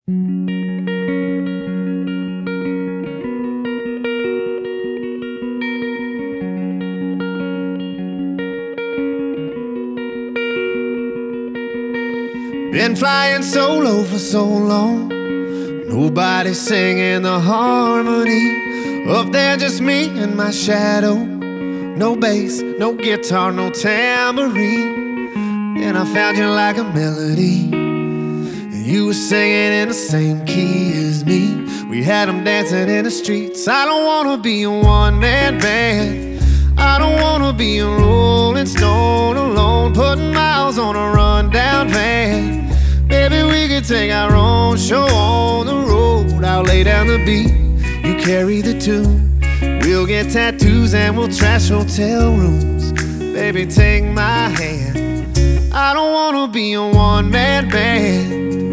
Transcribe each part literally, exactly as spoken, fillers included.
Been flying solo for so long, nobody's singing the harmony. Up there just me and my shadow. No bass, no guitar, no tambourine. Then I found you like a melody, and you were singing in the same key as me. We had them dancing in the streets. I don't wanna be a one-man band. I don't wanna be a rolling stone alone, putting miles on a rundown van. Maybe we could take our own show on the road. I'll lay down the beat, you carry the tune. We'll get tattoos and we'll trash hotel rooms. Baby, take my hand. I don't wanna be a one-man band.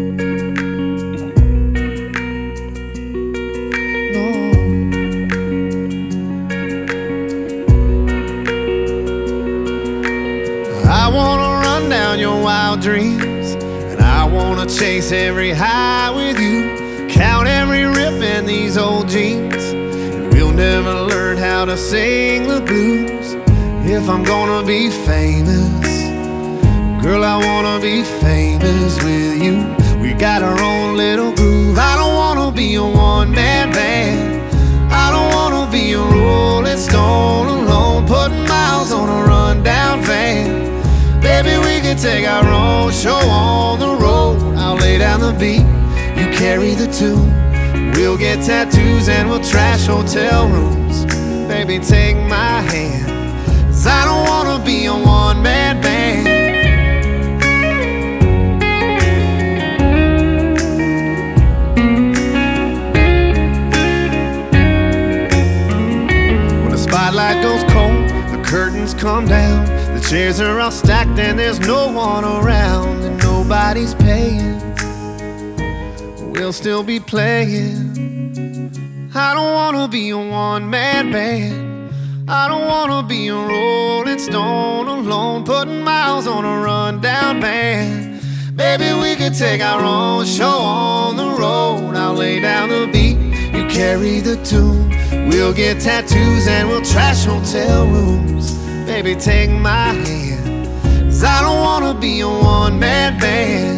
No. I wanna run down your wild dreams, and I wanna chase every high with you. Count every rip in these old jeans, and we'll never learn how to sing the blues. If I'm gonna be famous, girl, I wanna be famous with you. We got our own little groove. I don't wanna be a one-man band. I don't wanna be a rolling stone alone, putting miles on a rundown van. Baby, we can take our own show on the road. I'll lay down the beat, you carry the tune. We'll get tattoos and we'll trash hotel rooms. Baby, take my hand, 'cause I don't wanna be a one-man band. When the spotlight goes cold, the curtains come down, the chairs are all stacked and there's no one around, and nobody's paying, we'll still be playing. I don't wanna be a one-man band. I don't wanna be a rolling stone alone, putting miles on a rundown van. Baby, we could take our own show on the road. I'll lay down the beat, you carry the tune. We'll get tattoos and we'll trash hotel rooms. Baby, take my hand, 'cause I don't wanna be a one-man band.